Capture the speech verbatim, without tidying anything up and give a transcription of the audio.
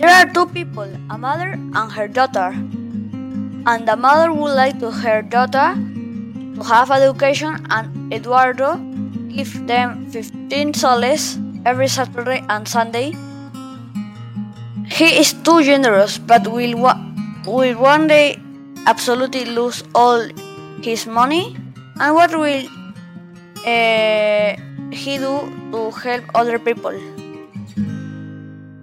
There are two people, a mother and her daughter. And the mother would like to her daughter to have education, and Eduardo gives them fifteen soles every Saturday and Sunday. He is too generous, but will, wa- will one day absolutely lose all his money? And what will uh, he do to help other people?